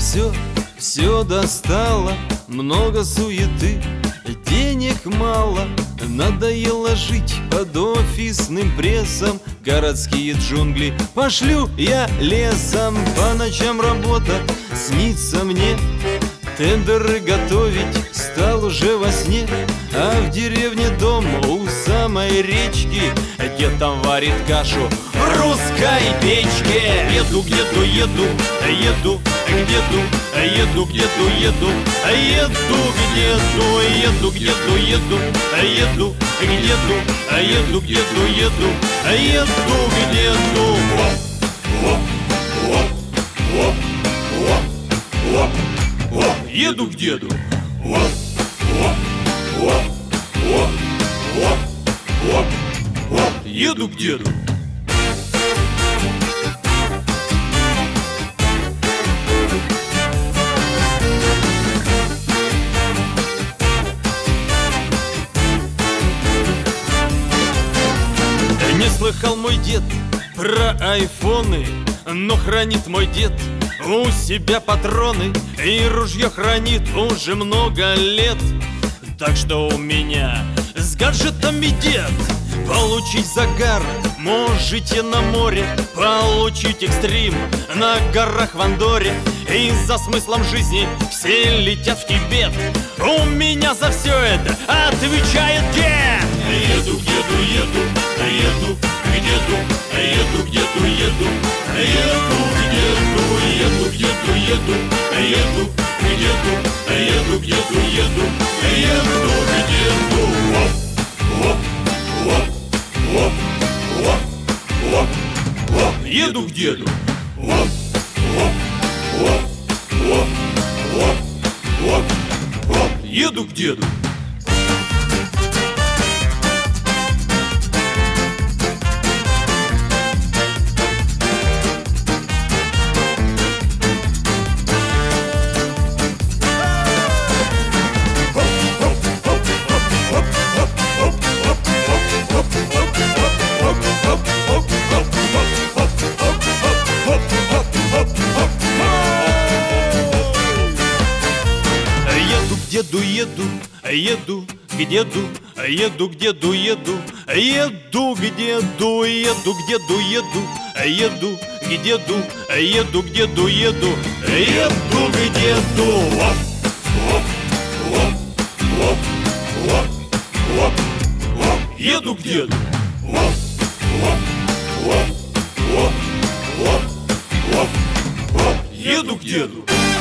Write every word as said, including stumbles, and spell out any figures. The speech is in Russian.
все, все достало, много суеты, денег мало. Надоело жить под офисным прессом, городские джунгли пошлю я лесом. По ночам работа снится мне, тендеры готовить стал уже во сне. А в деревне дом у самой речки, дед там варит кашу в русской печке. Еду к деду, еду, еду к деду, еду к деду, еду, еду к деду, еду к деду, еду, еду к деду, еду к деду, еду, еду к деду. Еду к деду. Еду к деду. Не слыхал мой дед про айфоны, но хранит мой дед у себя патроны и ружье хранит уже много лет. Так что у меня с гаджетами дед. Получить загар можете на море, получить экстрим на горах в Андоре. И за смыслом жизни все летят в Тибет. У меня за все это отвечает дед. Еду к деду, еду, еду к деду, еду к деду, еду, еду к деду, еду к деду, еду, еду к деду, еду к деду, еду, еду к деду. Еду к деду. Еду к деду. Еду, еду, еду к деду, еду к деду, еду, еду к деду, еду к деду, еду, еду к деду, еду к деду, еду, еду к деду. Еду к деду. Еду к деду.